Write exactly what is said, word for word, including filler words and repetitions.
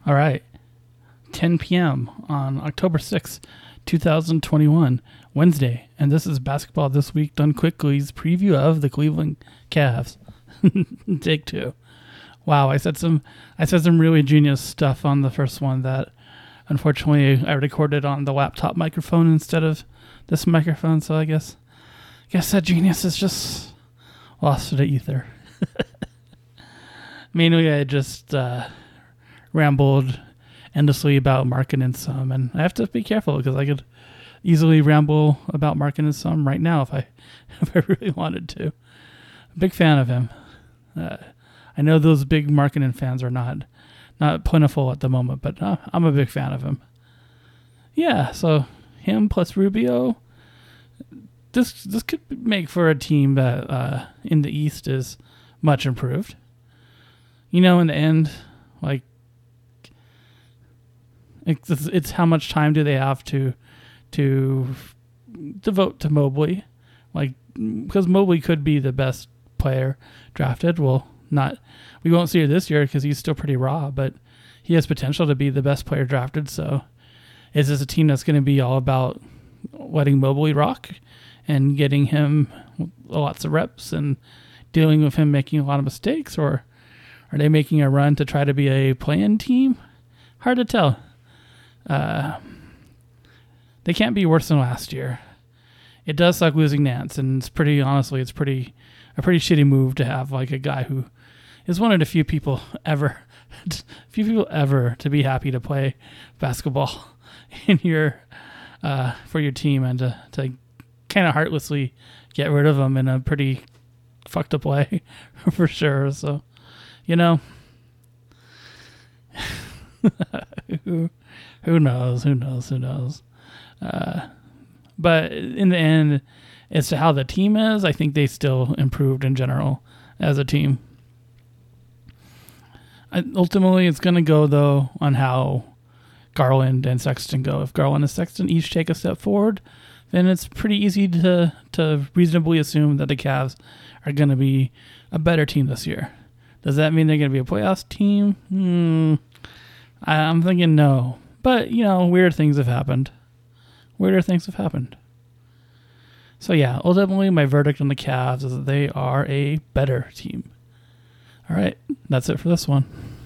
All right. ten p.m. on October sixth, twenty twenty-one, Wednesday. And this is Basketball This Week Done Quickly's preview of the Cleveland Cavs. Take two. Wow, I said some I said some really genius stuff on the first one that unfortunately I recorded on the laptop microphone instead of this microphone, so I guess I guess that genius is just lost to the ether. Mainly I just uh, rambled endlessly about Markkanen some, and I have to be careful because I could easily ramble about Markkanen some right now if I if I really wanted to. I'm a big fan of him. Uh, I know those big Markkanen fans are not not plentiful at the moment, but uh, I'm a big fan of him. Yeah, so him plus Rubio, this this could make for a team that uh, in the East is much improved. You know, in the end, like it's, it's how much time do they have to to devote to Mobley, like because Mobley could be the best player drafted. Well, not we won't see it this year because he's still pretty raw, but he has potential to be the best player drafted. So, is this a team that's going to be all about letting Mobley rock and getting him lots of reps and dealing with him making a lot of mistakes, or are they making a run to try to be a play-in team? Hard to tell. Uh, they can't be worse than last year. It does suck losing Nance, and it's pretty honestly, it's pretty a pretty shitty move to have like a guy who is one of the few people ever, few people ever to be happy to play basketball in your uh, for your team, and to, to kind of heartlessly get rid of him in a pretty fucked up way for sure. So, you know, who who knows? Who knows? Who knows? Uh, but in the end, as to how the team is, I think they still improved in general as a team. I, ultimately, it's going to go, though, on how Garland and Sexton go. If Garland and Sexton each take a step forward, then it's pretty easy to, to reasonably assume that the Cavs are going to be a better team this year. Does that mean they're going to be a playoffs team? Hmm. I, I'm thinking no. But, you know, weird things have happened. Weirder things have happened. So, yeah, ultimately, my verdict on the Cavs is that they are a better team. All right, that's it for this one.